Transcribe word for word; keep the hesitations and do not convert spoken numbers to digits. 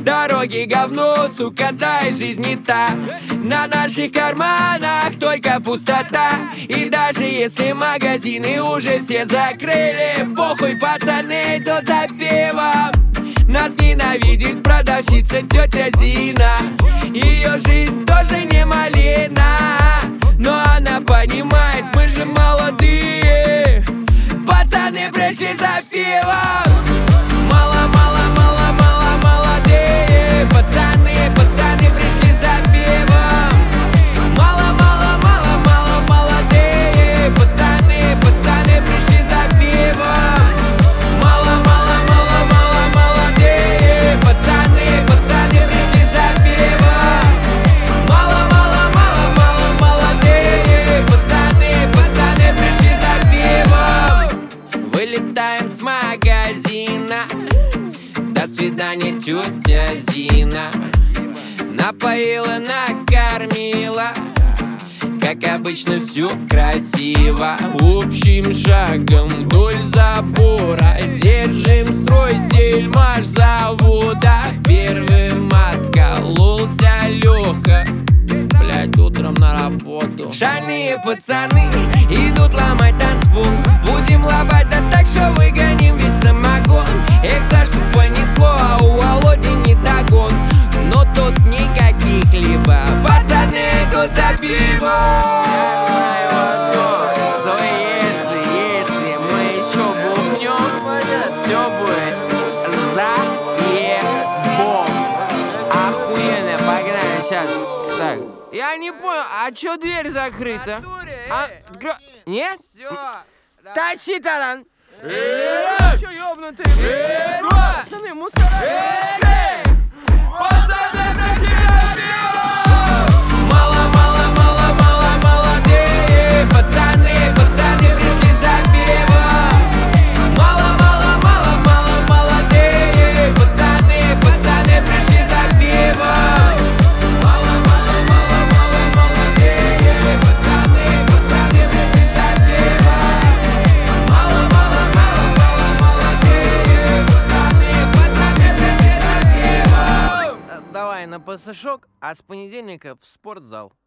Дороги говно, сука, да и жизнь не та. На наших карманах только пустота. И даже если магазины уже все закрыли, похуй, пацаны идут за пивом. Нас ненавидит продавщица тетя Зина. Ее жизнь тоже не малина, но она понимает, мы же молодые. Пацаны пришли за пивом. Мало, мало, мало, мало, молодые. Пацаны, пацаны пришли за пивом. Мало, мало, мало, мало, молодые. Пацаны, пацаны пришли за пивом. Мало, мало, мало, мало, молодые. Пацаны, пацаны пришли за пивом. Мало, мало, мало, мало, молодые. Пацаны, пацаны пришли за пивом. Вылетаем с магазина. До свидания, тетя Зина. Напоила, накормила, как обычно, все красиво. Общим шагом вдоль забора держим строй, сельмаш завода. Первым откололся Леха, блять, утром на работу. Шальные пацаны идут ломать танцпол. Будем лобать, да так, что выгоним весь самогон. Эх, Сашку понесло, а у Володи не догон. Но тут никаких либо. Пацаны идут за пивом. Что если, если мы еще бухнем, все будет заебом. Охуенно, погнали сейчас. Так, я не понял, а чё дверь закрыта? А, открё... Нет? Все. Тащи, Таран! Эй, Чё ёбнутый? Пацаны, мусора! Пацаны пришли за пивом. Мало, мало, мало, мало, молодые. Пацаны, пацаны пришли за пивом. Мало, мало, мало, мало, молодые. Пацаны, пацаны пришли за пивом. Мало, мало, мало, мало, молодые. Пацаны, пацаны пришли за пивом. Мало, мало, мало, мало, молодые. Пацаны, пацаны пришли за пивом. Давай на ПСШок, а с понедельника в спортзал.